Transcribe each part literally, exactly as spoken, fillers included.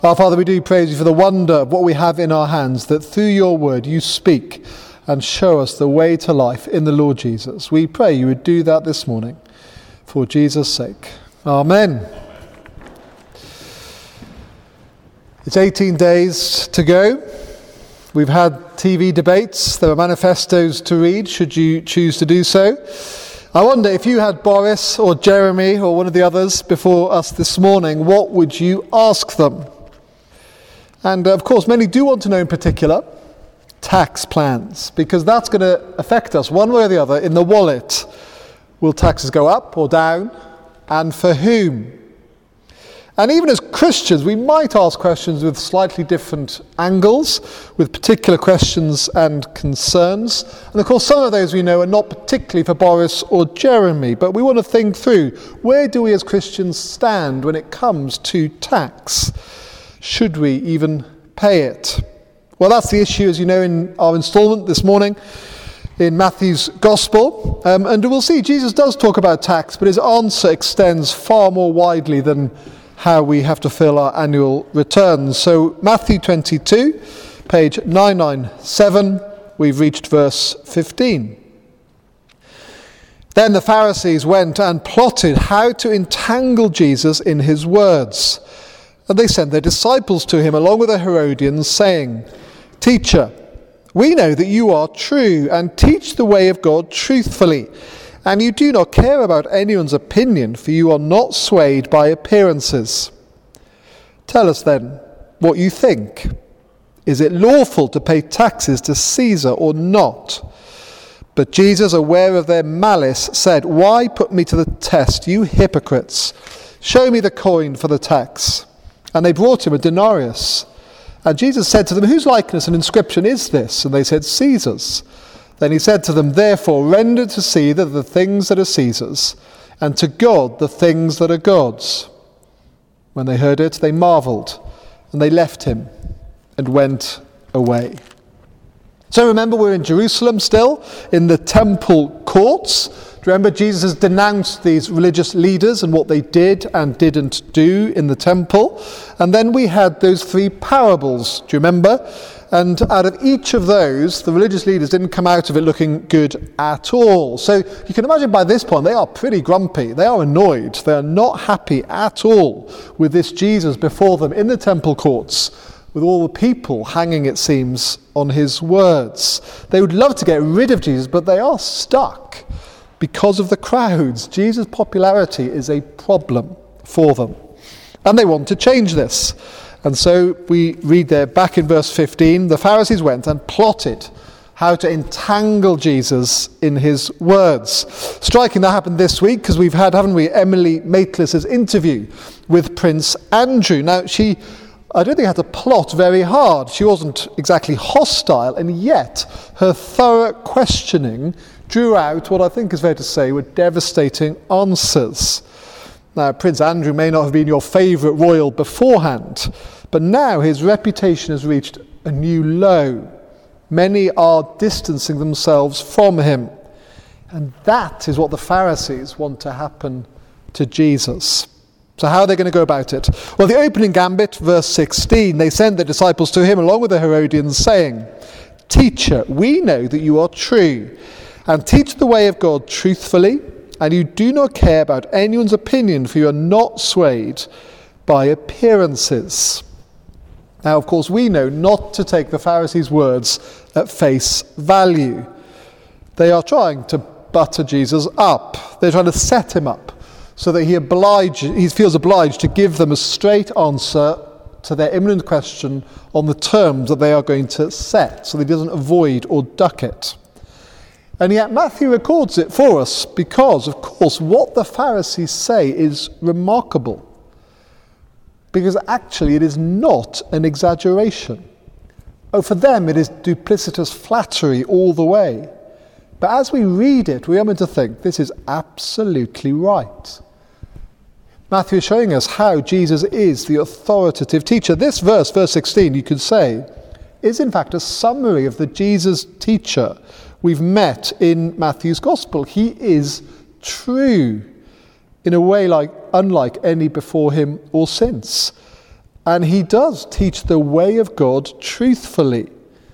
Our Father, we do praise you for the wonder of what we have in our hands, that through your word you speak and show us the way to life in the Lord Jesus. We pray you would do that this morning for Jesus' sake. Amen. It's eighteen days to go. We've had T V debates. There are manifestos to read, should you choose to do so. I wonder if you had Boris or Jeremy or one of the others before us this morning, what would you ask them? And uh, of course, many do want to know in particular tax plans, because that's going to affect us one way or the other in the wallet. Will taxes go up or down? And for whom? And even as Christians, we might ask questions with slightly different angles, with particular questions and concerns. And of course, some of those we know are not particularly for Boris or Jeremy, but we want to think through, where do we as Christians stand when it comes to tax? Should we even pay it? Well, that's the issue, as you know, in our instalment this morning in Matthew's Gospel. Um, and we'll see Jesus does talk about tax, but his answer extends far more widely than how we have to fill our annual returns. So Matthew twenty-two, page nine ninety-seven, we've reached verse fifteen. Then the Pharisees went and plotted how to entangle Jesus in his words. And they sent their disciples to him along with the Herodians, saying, "Teacher, we know that you are true and teach the way of God truthfully, and you do not care about anyone's opinion, for you are not swayed by appearances. Tell us then what you think. Is it lawful to pay taxes to Caesar or not?" But Jesus, aware of their malice, said, "Why put me to the test, you hypocrites? Show me the coin for the tax." And they brought him a denarius. And Jesus said to them, "Whose likeness and inscription is this?" And they said, "Caesar's." Then he said to them, "Therefore render to Caesar the things that are Caesar's, and to God the things that are God's." When they heard it, they marveled, and they left him and went away. So remember, we're in Jerusalem still, in the temple courts. Remember, Jesus has denounced these religious leaders and what they did and didn't do in the temple. And then we had those three parables, do you remember? And out of each of those, the religious leaders didn't come out of it looking good at all. So you can imagine by this point, they are pretty grumpy. They are annoyed. They are not happy at all with this Jesus before them in the temple courts, with all the people hanging, it seems, on his words. They would love to get rid of Jesus, but they are stuck because of the crowds. Jesus' popularity is a problem for them. And they want to change this. And so we read there back in verse fifteen, the Pharisees went and plotted how to entangle Jesus in his words. Striking, that happened this week because we've had, haven't we, Emily Maitlis's interview with Prince Andrew. Now, she, I don't think, had to plot very hard. She wasn't exactly hostile, and yet her thorough questioning drew out what I think is fair to say were devastating answers. Now, Prince Andrew may not have been your favourite royal beforehand, but now his reputation has reached a new low. Many are distancing themselves from him. And that is what the Pharisees want to happen to Jesus. So how are they going to go about it? Well, the opening gambit, verse sixteen, they sent their disciples to him along with the Herodians, saying, "Teacher, we know that you are true, and teach the way of God truthfully, and you do not care about anyone's opinion, for you are not swayed by appearances." Now, of course, we know not to take the Pharisees' words at face value. They are trying to butter Jesus up. They're trying to set him up so that he, oblige, he feels obliged to give them a straight answer to their imminent question on the terms that they are going to set, so that he doesn't avoid or duck it. And yet Matthew records it for us because, of course, what the Pharisees say is remarkable. Because actually it is not an exaggeration. Oh, for them it is duplicitous flattery all the way. But as we read it, we are meant to think this is absolutely right. Matthew is showing us how Jesus is the authoritative teacher. This verse, verse sixteen, you could say, is in fact a summary of the Jesus teacher we've met in Matthew's Gospel. He is true in a way like unlike any before him or since. And he does teach the way of God truthfully.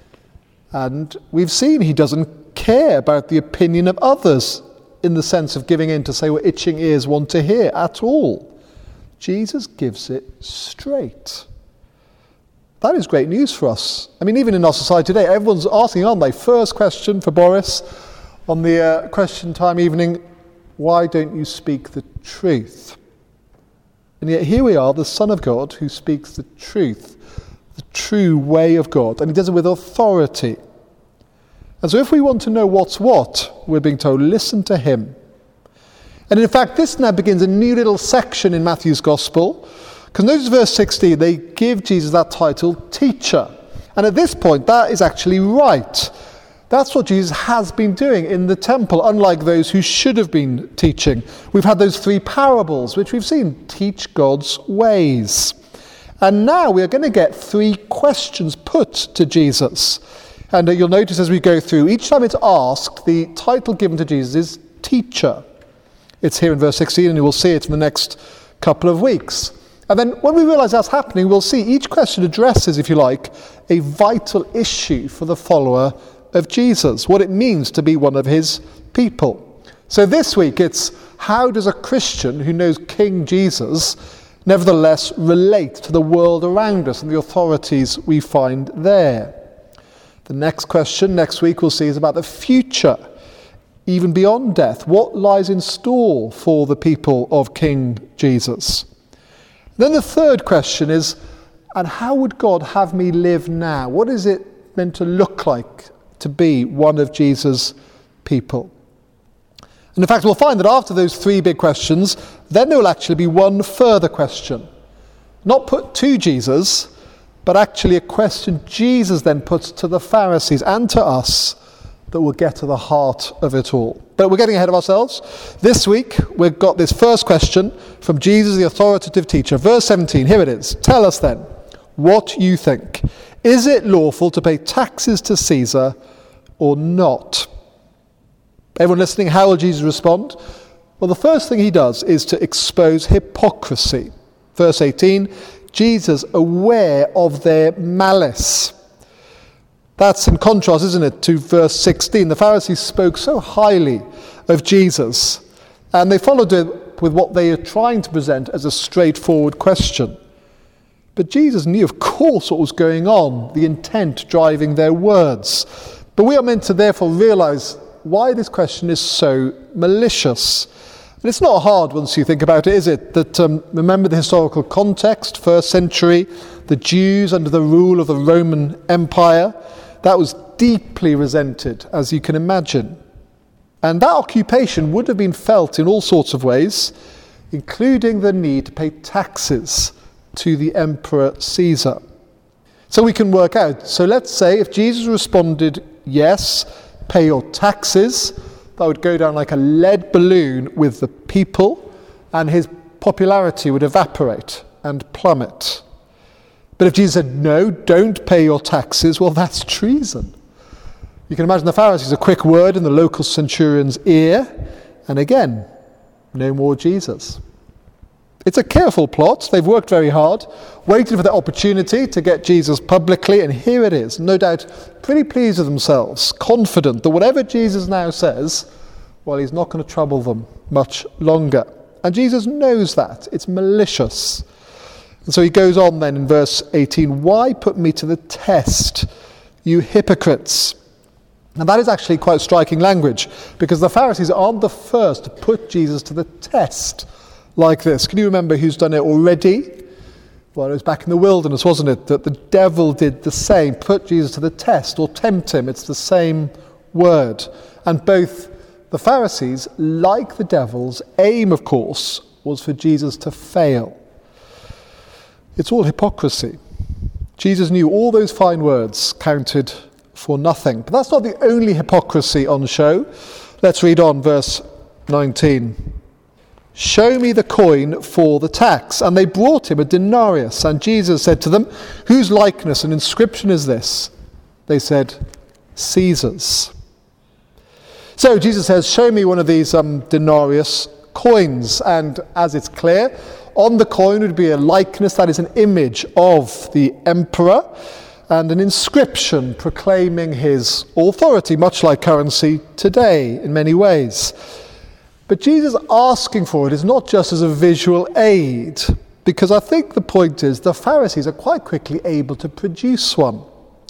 And we've seen he doesn't care about the opinion of others in the sense of giving in to say what itching ears want to hear at all. Jesus gives it straight. That is great news for us. I mean, even in our society today, everyone's asking, aren't they? First question for Boris on the uh, question time evening, why don't you speak the truth? And yet here we are, the Son of God who speaks the truth, the true way of God, and he does it with authority. And so if we want to know what's what, we're being told, listen to him. And in fact, this now begins a new little section in Matthew's Gospel, because notice verse sixteen, they give Jesus that title, teacher. And at this point, that is actually right. That's what Jesus has been doing in the temple, unlike those who should have been teaching. We've had those three parables, which we've seen, teach God's ways. And now we are going to get three questions put to Jesus. And uh, you'll notice as we go through, each time it's asked, the title given to Jesus is teacher. It's here in verse sixteen, and you will see it in the next couple of weeks. And then when we realise that's happening, we'll see each question addresses, if you like, a vital issue for the follower of Jesus, what it means to be one of his people. So this week it's, how does a Christian who knows King Jesus nevertheless relate to the world around us and the authorities we find there? The next question next week we'll see is about the future, even beyond death. What lies in store for the people of King Jesus? Then the third question is, and how would God have me live now? What is it meant to look like to be one of Jesus' people? And in fact, we'll find that after those three big questions, then there will actually be one further question. Not put to Jesus, but actually a question Jesus then puts to the Pharisees and to us that will get to the heart of it all. But we're getting ahead of ourselves. This week, we've got this first question from Jesus, the authoritative teacher. Verse seventeen, here it is. Tell us then what you think. Is it lawful to pay taxes to Caesar or not? Everyone listening, how will Jesus respond? Well, the first thing he does is to expose hypocrisy. Verse eighteen, Jesus aware of their malice. That's in contrast, isn't it, to verse sixteen. The Pharisees spoke so highly of Jesus, and they followed it with what they are trying to present as a straightforward question. But Jesus knew, of course, what was going on, the intent driving their words. But we are meant to therefore realize why this question is so malicious. And it's not hard once you think about it, is it? That um, remember the historical context, first century, the Jews under the rule of the Roman Empire. That was deeply resented, as you can imagine. And that occupation would have been felt in all sorts of ways, including the need to pay taxes to the Emperor Caesar. So we can work out. So let's say if Jesus responded, yes, pay your taxes, that would go down like a lead balloon with the people, and his popularity would evaporate and plummet. But if Jesus said, no, don't pay your taxes, well, that's treason. You can imagine the Pharisees, a quick word in the local centurion's ear, and again, no more Jesus. It's a careful plot. They've worked very hard, waited for the opportunity to get Jesus publicly, and here it is, no doubt pretty pleased with themselves, confident that whatever Jesus now says, well, he's not going to trouble them much longer. And Jesus knows that. It's malicious. And so he goes on then in verse eighteen, why put me to the test, you hypocrites? And that is actually quite striking language, because the Pharisees aren't the first to put Jesus to the test like this. Can you remember who's done it already? Well, it was back in the wilderness, wasn't it, that the devil did the same, put Jesus to the test or tempt him. It's the same word. And both the Pharisees, like the devil's aim, of course, was for Jesus to fail. It's all hypocrisy. Jesus knew all those fine words counted for nothing. But that's not the only hypocrisy on show. Let's read on, verse nineteen. Show me the coin for the tax. And they brought him a denarius. And Jesus said to them, whose likeness and inscription is this? They said, Caesar's. So Jesus says, show me one of these um, denarius coins. And as it's clear, On the coin would be a likeness, that is an image of the emperor, and an inscription proclaiming his authority, much like currency today in many ways. But Jesus asking for it is not just as a visual aid, because I think the point is the Pharisees are quite quickly able to produce one,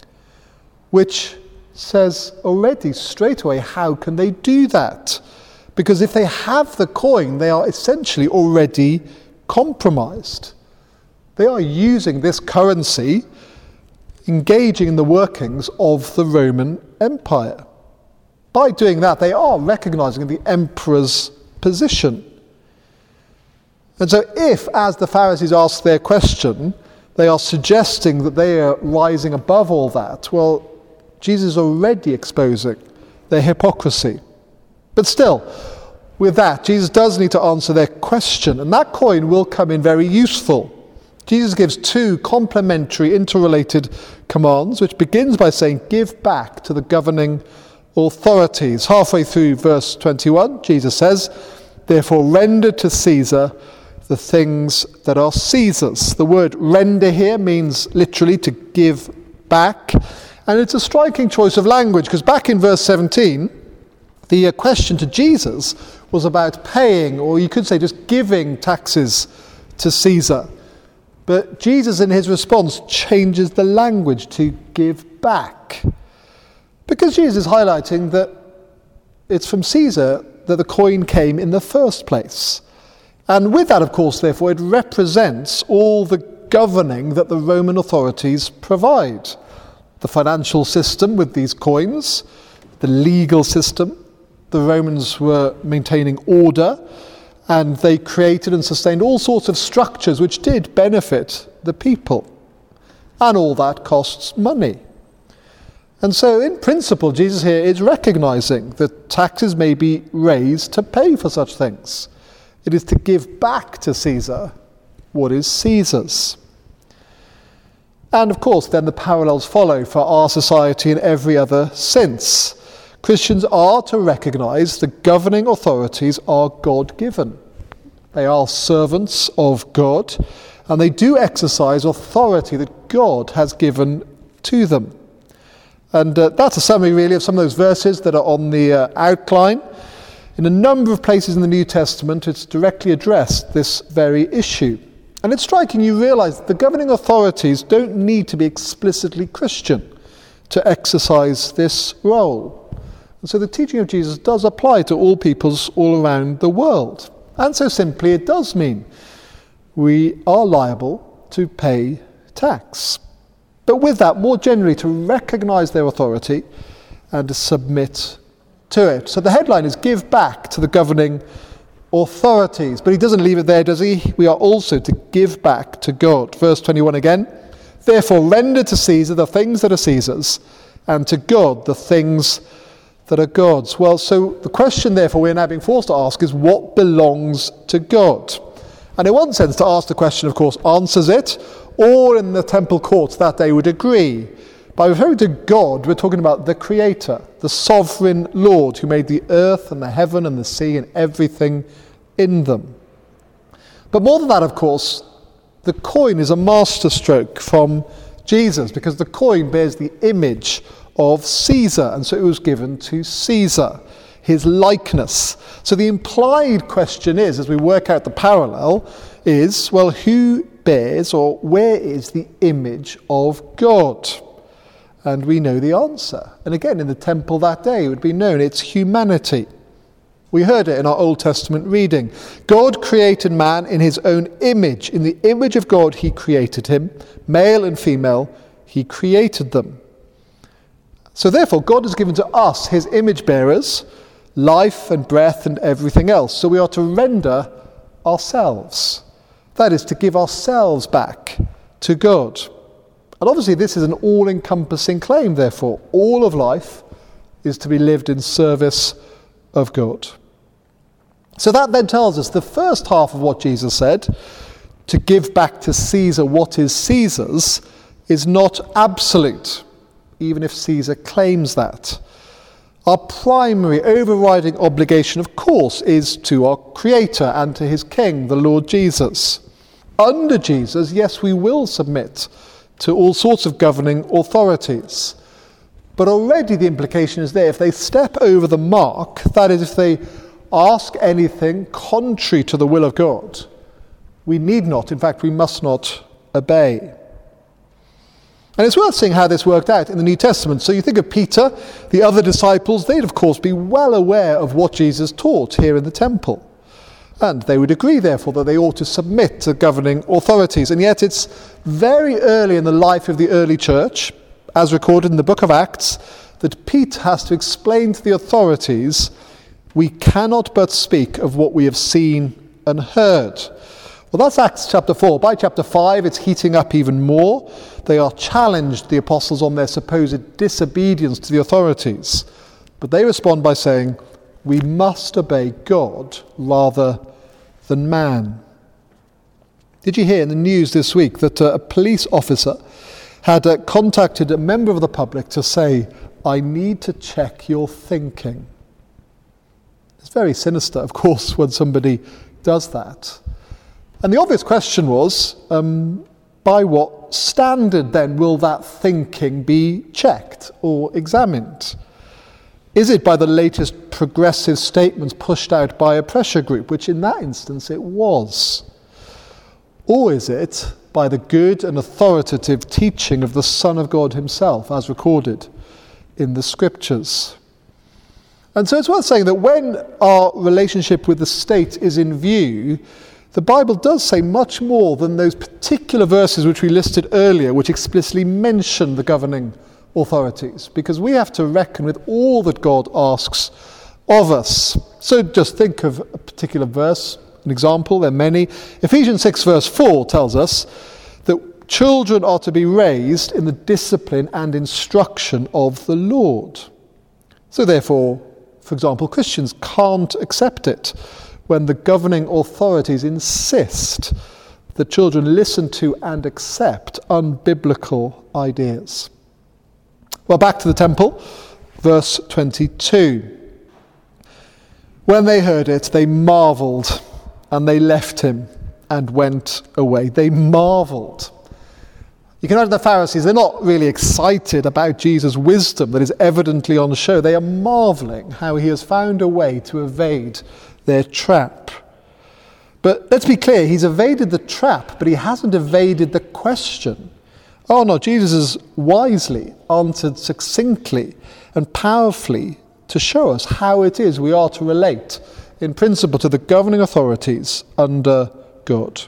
which says already straight away, how can they do that? Because if they have the coin, they are essentially already compromised. They are using this currency, engaging in the workings of the Roman Empire. By doing that, they are recognizing the emperor's position. And so if, as the Pharisees ask their question, they are suggesting that they are rising above all that, well, Jesus is already exposing their hypocrisy. But still, with that, Jesus does need to answer their question, and that coin will come in very useful. Jesus gives two complementary, interrelated commands, which begins by saying, give back to the governing authorities. Halfway through verse twenty-one, Jesus says, therefore render to Caesar the things that are Caesar's. The word render here means literally to give back, and it's a striking choice of language, because back in verse seventeen, the question to Jesus was about paying, or you could say just giving taxes to Caesar. But Jesus, in his response, changes the language to give back. Because Jesus is highlighting that it's from Caesar that the coin came in the first place. And with that, of course, therefore, it represents all the governing that the Roman authorities provide. The financial system with these coins, the legal system. The Romans were maintaining order, and they created and sustained all sorts of structures which did benefit the people. And all that costs money. And so, in principle, Jesus here is recognizing that taxes may be raised to pay for such things. It is to give back to Caesar what is Caesar's. And of course, then the parallels follow for our society and every other since. Christians are to recognize the governing authorities are God-given. They are servants of God, and they do exercise authority that God has given to them. And uh, that's a summary, really, of some of those verses that are on the uh, outline. In a number of places in the New Testament, it's directly addressed this very issue. And it's striking, you realize that the governing authorities don't need to be explicitly Christian to exercise this role. And so the teaching of Jesus does apply to all peoples all around the world. And so simply it does mean we are liable to pay tax. But with that, more generally, to recognize their authority and to submit to it. So the headline is give back to the governing authorities. But he doesn't leave it there, does he? We are also to give back to God. Verse twenty-one again. Therefore render to Caesar the things that are Caesar's, and to God the things that are God's. Well, so the question, therefore, we're now being forced to ask is what belongs to God? And in one sense, to ask the question, of course, answers it. All in the temple courts that day would agree. By referring to God, we're talking about the Creator, the sovereign Lord who made the earth and the heaven and the sea and everything in them. But more than that, of course, the coin is a masterstroke from Jesus, because the coin bears the image of Caesar, and so it was given to Caesar, his likeness. So the implied question is, as we work out the parallel, is, well, who bears or where is the image of God? And we know the answer. And again, in the temple that day, it would be known it's humanity. We heard it in our Old Testament reading. God created man in his own image. In the image of God, he created him. Male and female, he created them. So therefore, God has given to us, his image bearers, life and breath and everything else. So we are to render ourselves. That is, to give ourselves back to God. And obviously this is an all-encompassing claim, therefore. All of life is to be lived in service of God. So that then tells us the first half of what Jesus said, to give back to Caesar what is Caesar's, is not absolute, even if Caesar claims that. Our primary overriding obligation, of course, is to our Creator and to his King, the Lord Jesus. under Jesus, yes, we will submit to all sorts of governing authorities. But already the implication is there. If they step over the mark, that is, if they ask anything contrary to the will of God, we need not, in fact, we must not obey. And it's worth seeing how this worked out in the New Testament. So you think of Peter, the other disciples, they'd of course be well aware of what Jesus taught here in the temple. And they would agree, therefore, that they ought to submit to governing authorities. And yet it's very early in the life of the early church, as recorded in the book of Acts, that Peter has to explain to the authorities, we cannot but speak of what we have seen and heard. Well, that's Acts chapter four. By chapter five, it's heating up even more. They are challenged, the apostles, on their supposed disobedience to the authorities. But they respond by saying, we must obey God rather than man. Did you hear in the news this week that uh, a police officer had uh, contacted a member of the public to say, I need to check your thinking? It's very sinister, of course, when somebody does that. And the obvious question was, um, by what standard then will that thinking be checked or examined? Is it by the latest progressive statements pushed out by a pressure group, which in that instance it was? Or is it by the good and authoritative teaching of the Son of God himself, as recorded in the Scriptures? And so it's worth saying that when our relationship with the state is in view, the Bible does say much more than those particular verses which we listed earlier, which explicitly mention the governing authorities, because we have to reckon with all that God asks of us. So just think of a particular verse, an example, there are many. Ephesians six verse four tells us that children are to be raised in the discipline and instruction of the Lord. So therefore, for example, Christians can't accept it when the governing authorities insist that children listen to and accept unbiblical ideas. Well, back to the temple, verse twenty-two. When they heard it, they marveled, and they left him and went away. They marveled. You can imagine the Pharisees, they're not really excited about Jesus' wisdom that is evidently on show. They are marveling how he has found a way to evade their trap. But let's be clear, he's evaded the trap, but he hasn't evaded the question. Oh no, Jesus has wisely answered succinctly and powerfully to show us how it is we are to relate in principle to the governing authorities under God.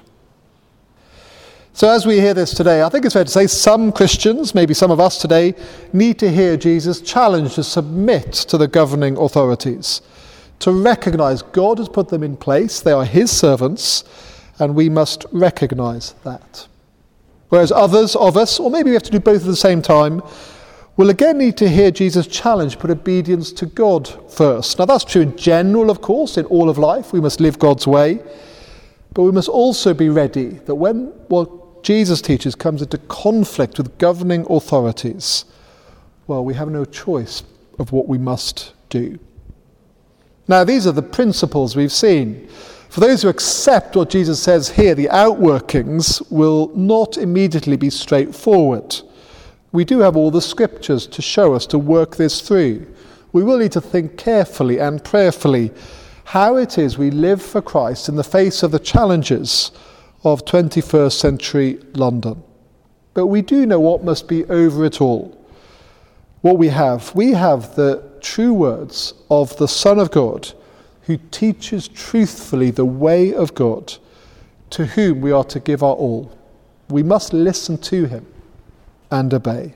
So as we hear this today, I think it's fair to say some Christians, maybe some of us today, need to hear Jesus challenge to submit to the governing authorities, to recognize God has put them in place, they are his servants, and we must recognize that. Whereas others of us, or maybe we have to do both at the same time, will again need to hear Jesus challenge, put obedience to God first. Now that's true in general, of course, in all of life. We must live God's way. But we must also be ready that when what Jesus teaches comes into conflict with governing authorities, well, we have no choice of what we must do. Now these are the principles we've seen. For those who accept what Jesus says here, the outworkings will not immediately be straightforward. We do have all the scriptures to show us to work this through. We will need to think carefully and prayerfully how it is we live for Christ in the face of the challenges of twenty-first century London. But we do know what must be over it all. What we have, we have the true words of the Son of God, who teaches truthfully the way of God, to whom we are to give our all. We must listen to him and obey.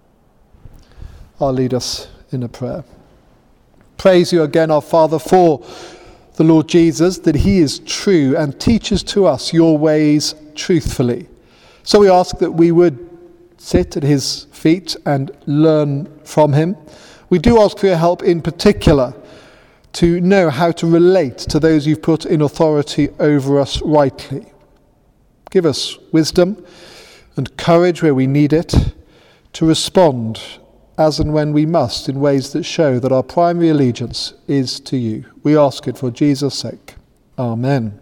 I'll lead us in a prayer. Praise you again, our Father, for the Lord Jesus, that he is true and teaches to us your ways truthfully. So we ask that we would sit at his feet and learn from him. We do ask for your help in particular to know how to relate to those you've put in authority over us rightly. Give us wisdom and courage where we need it to respond as and when we must in ways that show that our primary allegiance is to you. We ask it for Jesus' sake. Amen.